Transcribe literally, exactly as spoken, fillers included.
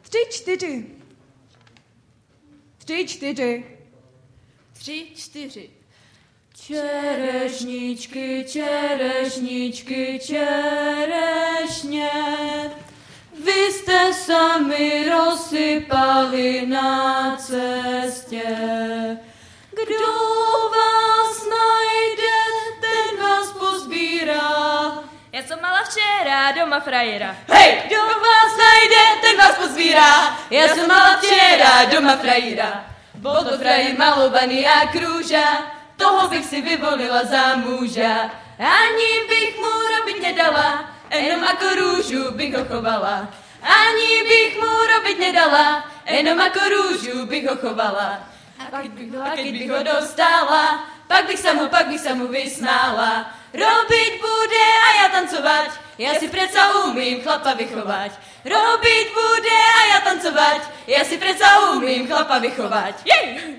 Tři, čtyři. Tři, čtyři. Tři, čtyři. Čerešničky, čerešničky, čerešně, vy jste sami rozsypali na cestě. Kdo vás najde, ten vás pozbírá. Já jsem mala včera doma frajera. Hej! Kdo vás najde, ten vás pozbírá. Já jsem mala včera doma frajera. Bol to frajer malovaný a krúža, toho bych si vyvolila za muža. Ani bych mu robiť nedala, jenom ako rúžu bych ho chovala. Ani bych mu robiť nedala, jenom ako rúžu bych ho chovala. A keď bych, a keď bych ho dostala, pak bych sa mu, pak bych sa mu vysmála. Robiť bude a ja tancovať, ja si predsa umím chlapa vychovať. Robiť bude a ja tancovať, ja si predsa umím chlapa vychovať. Jej!